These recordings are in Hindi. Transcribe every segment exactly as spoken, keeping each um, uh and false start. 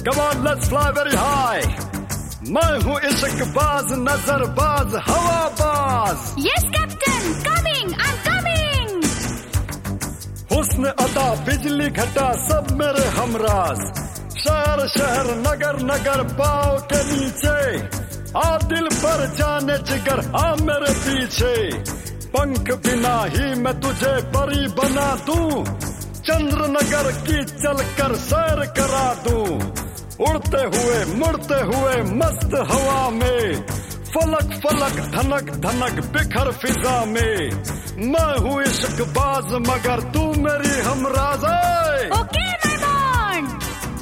Come on, let's fly very high. मैं हूँ Ishqbaaz, नजरबाज, हवाबाज. Yes, Captain. Coming. I'm coming. हुस्न अदा, बिजली घटा, सब मेरे हमराज. शहर शहर, नगर नगर, पाँव के नीचे. आ दिल पर जाने जिगर, आ मेरे पीछे. पंख बिना ही मैं तुझे परी बना दूं. चंद्र नगर की चलकर सैर करा दूं. उड़ते हुए मुड़ते हुए मस्त हवा में. फलक फलक धनक धनक बिखर फिजा में. मैं हूँ इश्कबाज मगर तू मेरी हमराज. Okay, my bond.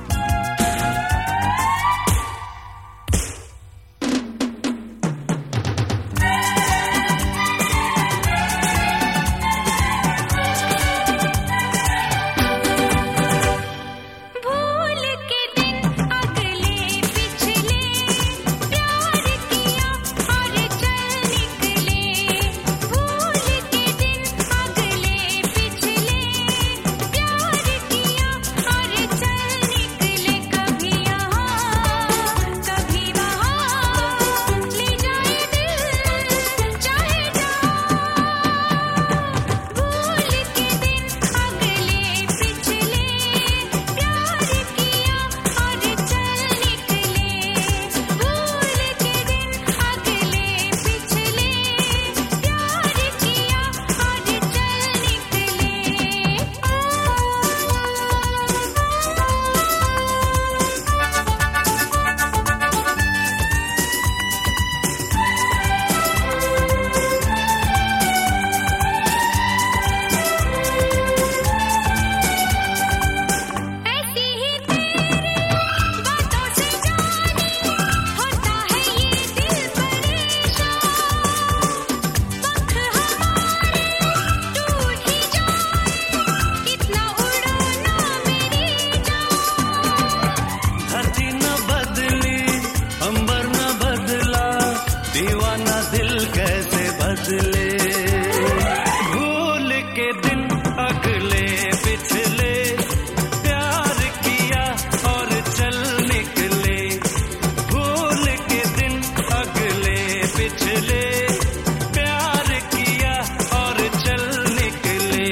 भूल के दिन अगले पिछले. प्यार किया और चल निकले. भूल के दिन अगले पिछले. प्यार किया और चल निकले.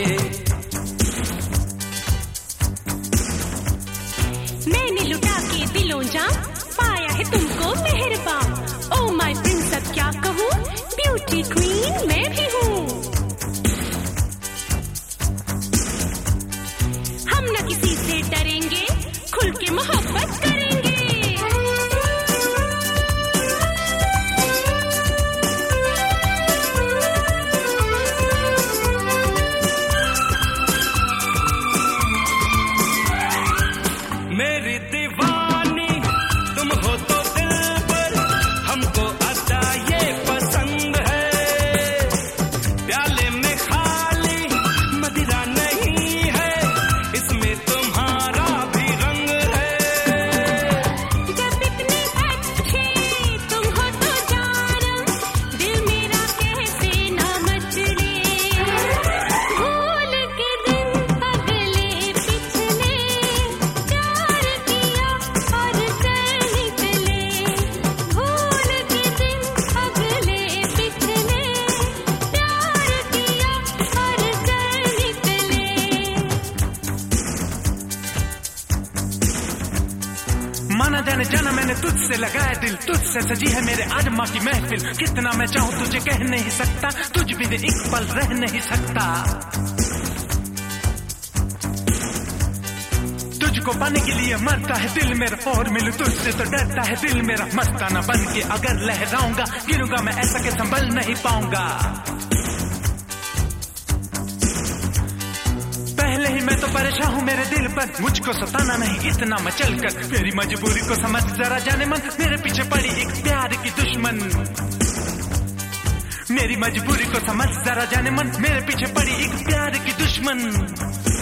मैंने लुटा के दिलों जाम, पाया है तुमको मेहरबान. ओ माय प्रिंस, अब क्या कहूँ, ब्यूटी क्वीन मैं भी हूँ. हम न किसी से डरेंगे, खुल के मोहब्बत करेंगे. मेरी दीवानी तुम हो तो दिल पर, हमको अदा ये पसंद है. प्याले में खाली मदिरा नहीं है, इसमें तुम्हारा भी रंग है. जब इतने अच्छे तुम हो तो जानम, दिल मेरा कैसे न मचले. भूल के दिन अगले पिछले. प्यार किया और चल निकले. भूल के दिन अगले पिछले. प्यार किया और चल निकले. माना जाने जाना मैंने तुझसे लगाया दिल, तुझसे सजी है मेरे आज माँ की महफिल. कितना मैं चाहूँ तुझे कह नहीं सकता, तुझ बिन एक पल रह नहीं सकता. तुझको पाने के लिए मरता है दिल मेरा, और मिलूं तुझसे तो डरता है दिल मेरा. मस्ताना बन के अगर लहराऊंगा, गिरूंगा मैं ऐसा कि संभल नहीं पाऊंगा. पहले ही मैं तो परेशान हूँ मेरे दिल पर, मुझको सताना नहीं इतना मचल कर. मेरी मजबूरी को समझ जरा जाने मन, मेरे पीछे पड़ी एक प्यार की दुश्मन. मेरी मजबूरी को समझ जरा जाने मन, मेरे पीछे पड़ी एक प्यार की दुश्मन.